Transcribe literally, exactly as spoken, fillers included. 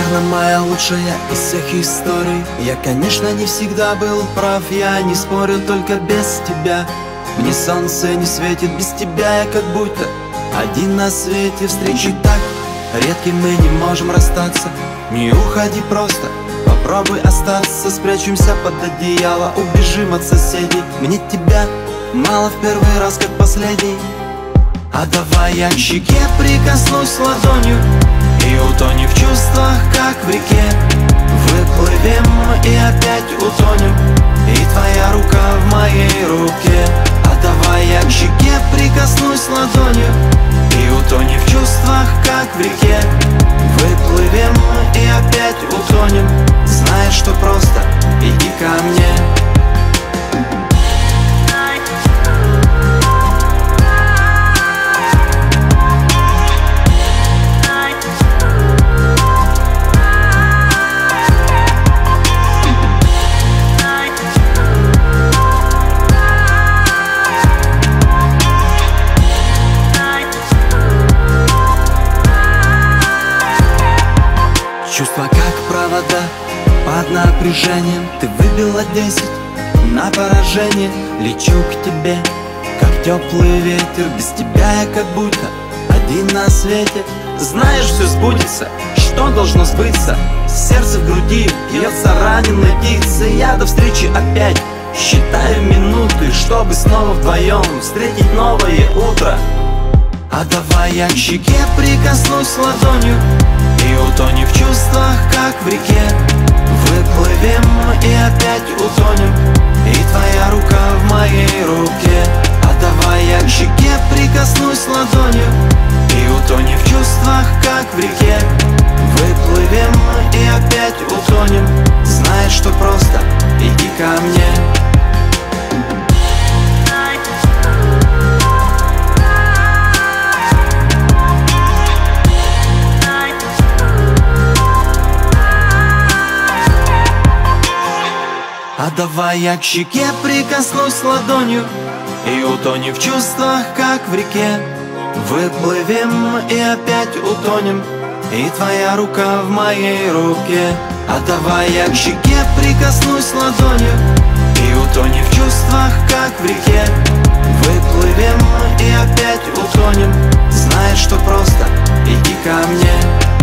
наверное, моя лучшая из всех историй. Я, конечно, не всегда был прав, я не спорю, только без тебя. Мне солнце не светит, без тебя я как будто один на свете. Встречи так редки, мы не можем расстаться. Не уходи просто, попробуй остаться. Спрячемся под одеяло, убежим от соседей. Мне тебя мало в первый раз, как последний. А давай я к щеке прикоснусь ладонью и утонем в чувствах, как в реке. Выплывем и опять утонем, и твоя рука в моей руке. А давай я к щеке прикоснусь ладонью и утонем в чувствах, как в реке. Выплывем и опять утонем. Знаешь, что просто иди ко мне. Чувства как провода под напряжением. Ты выбила десять на поражение. Лечу к тебе, как теплый ветер. Без тебя я как будто один на свете. Знаешь, все сбудется, что должно сбыться. Сердце в груди бьется раненой птицей. Я до встречи опять считаю минуты, чтобы снова вдвоем встретить новое утро. А давай я к щеке прикоснусь ладонью и утонем в чувствах, как в реке. Выплывем и опять утонем, и твоя рука в моей руке. А давай я к щеке прикоснусь ладонью и утонем в чувствах, как в реке. Выплывем и опять утонем. Знаешь, что просто иди ко мне. А давай я к щеке прикоснусь ладонью и утонем в чувствах, как в реке. Выплывем и опять утонем, и твоя рука в моей руке. А давай я к щеке прикоснусь ладонью и утонем в чувствах, как в реке. Выплывем и опять утонем. Знаешь, что просто иди ко мне.